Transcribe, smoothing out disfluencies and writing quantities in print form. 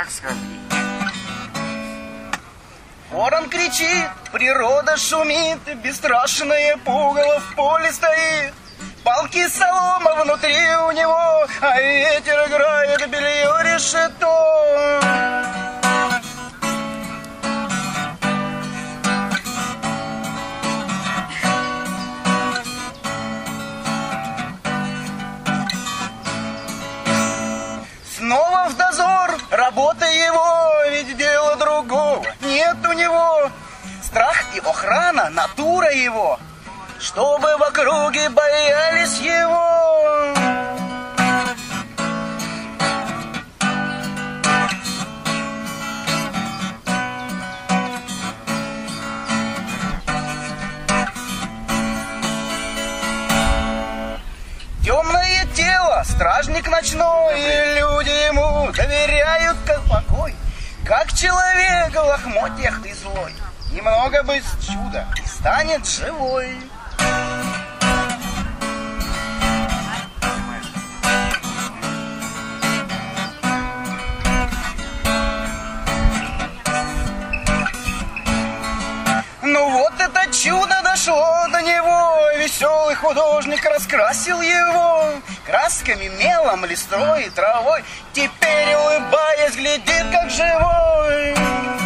скорбит. Ворон кричит, природа шумит, бесстрашное пугало в поле стоит. Палки солома внутри у него, а ветер играет, белье решето. Снова в дозор, работа его, ведь дело другого нет у него. Страх и охрана, натура его, чтобы в округе боялись его. Темное тело, стражник ночной, и люди ему доверяют как покой. Как человек в лохмотьях ты злой, немного быть чудо и станет живой. Ну вот это чудо дошло до него, веселый художник раскрасил его красками, мелом, листвой и травой. Теперь, улыбаясь, глядит как живой.